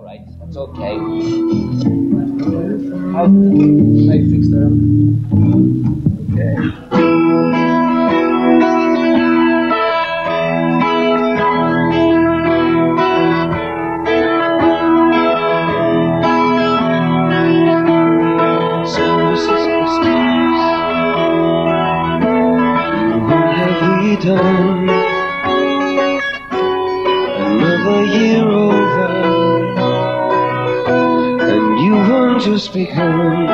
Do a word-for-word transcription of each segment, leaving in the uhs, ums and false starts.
alright. That's okay. How I fix that? Okay. Done another year over, and you won't just begun.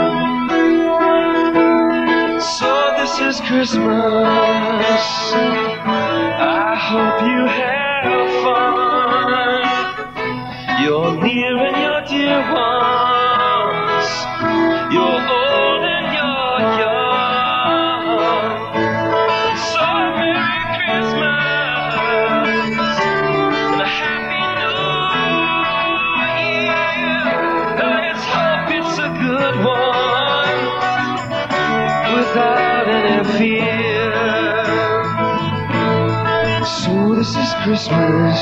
So this is Christmas. I hope you have fun. You're near and you're dear ones. You're old and you're young. Without any fear. So this is Christmas,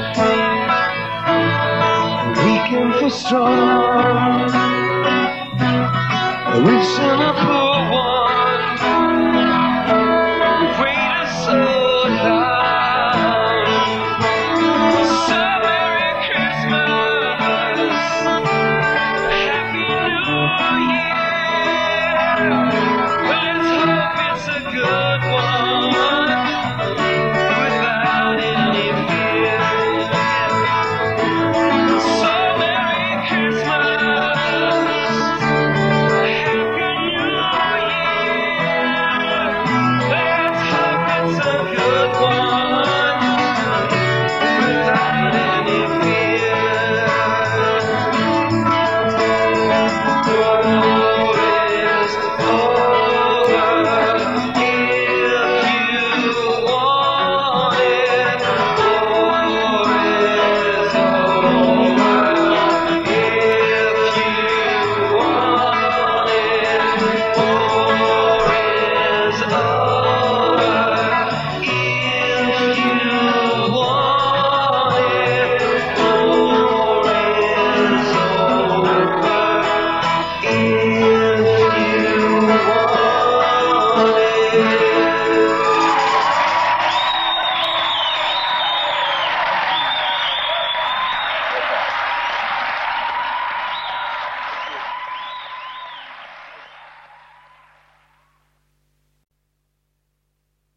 a weekend for strong, a rich and a poor one.